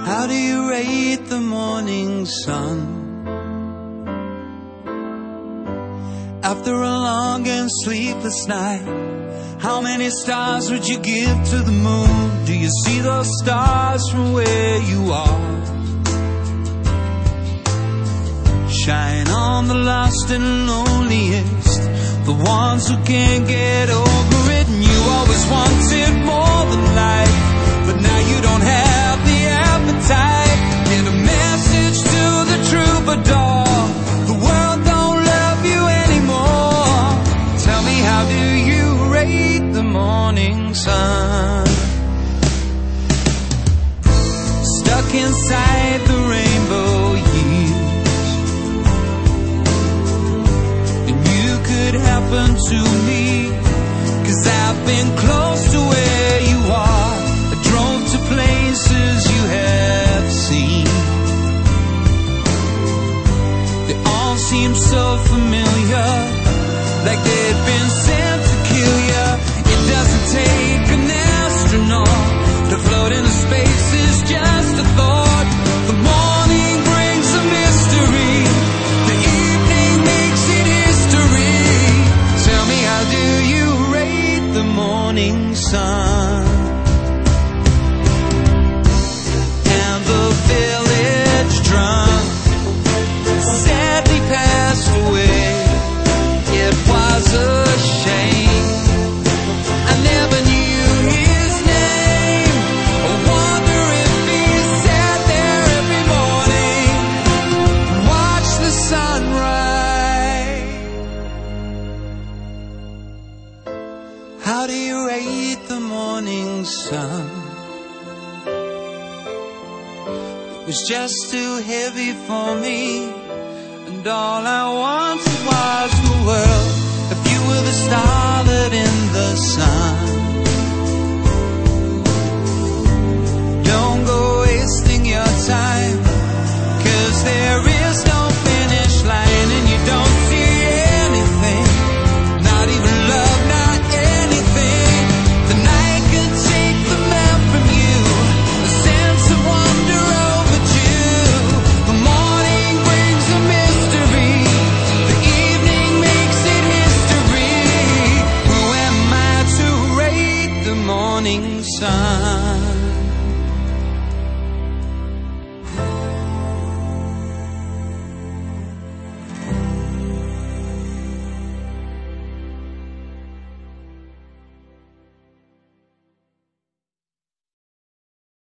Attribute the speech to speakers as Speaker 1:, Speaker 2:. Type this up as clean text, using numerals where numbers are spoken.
Speaker 1: How do you rate the morning sun? After a long and sleepless night, how many stars would you give to the moon? Do you see those stars from where you are? Shine on the lost and loneliest, the ones who can't get over it. And you always wanted more than life, but now you don't have the appetite. Get a message to the troubadour, the world don't love you anymore. Tell me, how do you rate the morning sun? Stuck inside the rainbow years, and you could happen to me, 'cause I've been close to where you are. I drove to places you have seen. They all seem so familiar, like they'd been sent to kill you. It doesn't take an astronaut to float into space, is just a thought. The morning brings a mystery, the evening makes it history. Tell me, how do you rate the morning sun? And the village drunk sadly passed away. It was a shame, I never knew his name. I wonder if he sat there every morning and watched the sunrise. How do you rate the morning sun? It was just too heavy for me, and all I wanted was the world if you were the starlet in the sun.